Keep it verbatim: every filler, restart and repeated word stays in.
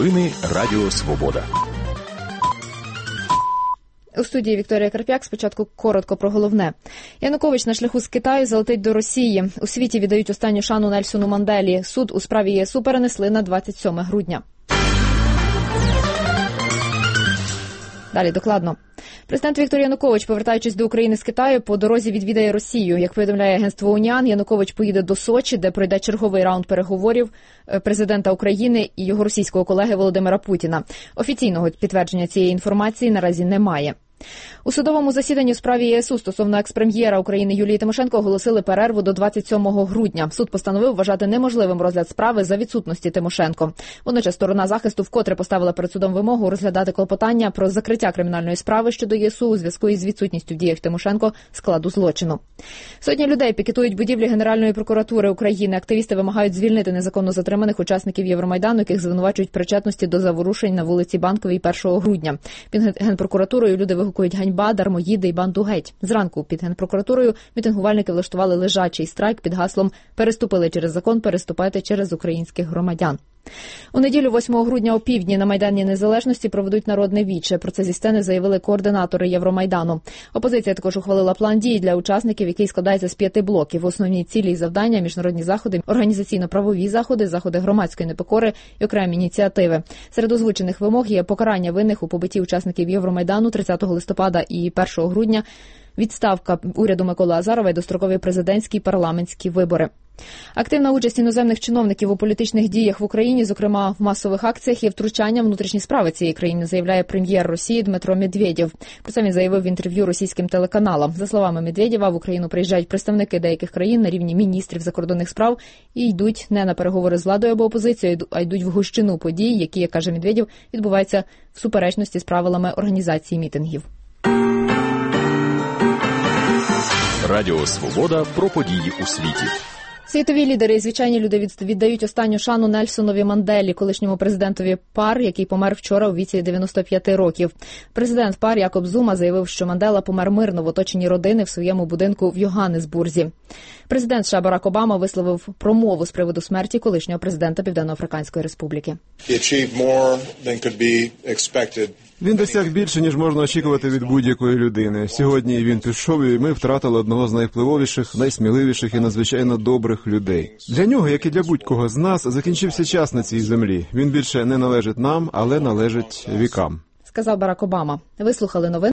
Новини Радіо Свобода. У студії Вікторія Карп'як. Спочатку коротко про головне. Янукович на шляху з Китаю залетить до Росії. У світі віддають останню шану Нельсону Манделі. Суд у справі ЄСУ перенесли на двадцять сьоме грудня. Далі докладно. Президент Віктор Янукович, повертаючись до України з Китаю, по дорозі відвідає Росію. Як повідомляє агентство УНІАН, Янукович поїде до Сочі, де пройде черговий раунд переговорів президента України і його російського колеги Володимира Путіна. Офіційного підтвердження цієї інформації наразі немає. У судовому засіданні у справі ЄСУ стосовно екс-прем'єра України Юлії Тимошенко оголосили перерву до двадцять сьомого грудня. Суд постановив вважати неможливим розгляд справи за відсутності Тимошенко. Водночас сторона захисту вкотре поставила перед судом вимогу розглядати клопотання про закриття кримінальної справи щодо ЄСУ у зв'язку із відсутністю в діях Тимошенко складу злочину. Сотні людей пікетують будівлі Генеральної прокуратури України. Активісти вимагають звільнити незаконно затриманих учасників Євромайдану, яких звинувачують в причетності до заворушень на вулиці Банковій першого грудня. Під Генпрокуратурою люди вигукують «Ганьба», «Дармоїди» і «Банду геть». Зранку під Генпрокуратурою мітингувальники влаштували лежачий страйк під гаслом «Переступили через закон, переступайте через українських громадян». У неділю восьмого грудня опівдні на Майдані Незалежності проведуть народне віче. Про це зі сцени заявили координатори Євромайдану. Опозиція також ухвалила план дій для учасників, який складається з п'яти блоків. Основні цілі і завдання – міжнародні заходи, організаційно-правові заходи, заходи громадської непокори і окремі ініціативи. Серед озвучених вимог є покарання винних у побитті учасників Євромайдану тридцятого листопада і першого грудня, відставка уряду Миколи Азарова і дострокові президентські і парламентські вибори. Активна участь іноземних чиновників у політичних діях в Україні, зокрема в масових акціях, є втручанням в внутрішні справи цієї країни, заявляє прем'єр Росії Дмитро Медведєв. Про це він заявив в інтерв'ю російським телеканалам. За словами Медведєва, в Україну приїжджають представники деяких країн на рівні міністрів закордонних справ і йдуть не на переговори з владою або опозицією, а йдуть в гущину подій, які, як каже Медведєв, відбуваються в суперечності з правилами організації мітингів. Радіо Свобода про події у світі. Світові лідери і звичайні люди віддають останню шану Нельсонові Манделі, колишньому президентові ПАР, який помер вчора у віці дев'яноста п'яти років. Президент ПАР Якоб Зума заявив, що Мандела помер мирно в оточенні родини в своєму будинку в Йоганнесбурзі. Президент США Барак Обама висловив промову з приводу смерті колишнього президента Південно-Африканської Республіки. Він досяг більше, ніж можна очікувати від будь-якої людини. Сьогодні він пішов, і ми втратили одного з найвпливовіших, найсміливіших і надзвичайно добрих людей. Для нього, як і для будь-кого з нас, закінчився час на цій землі. Він більше не належить нам, але належить вікам. Сказав Барак Обама. Вислухали новини.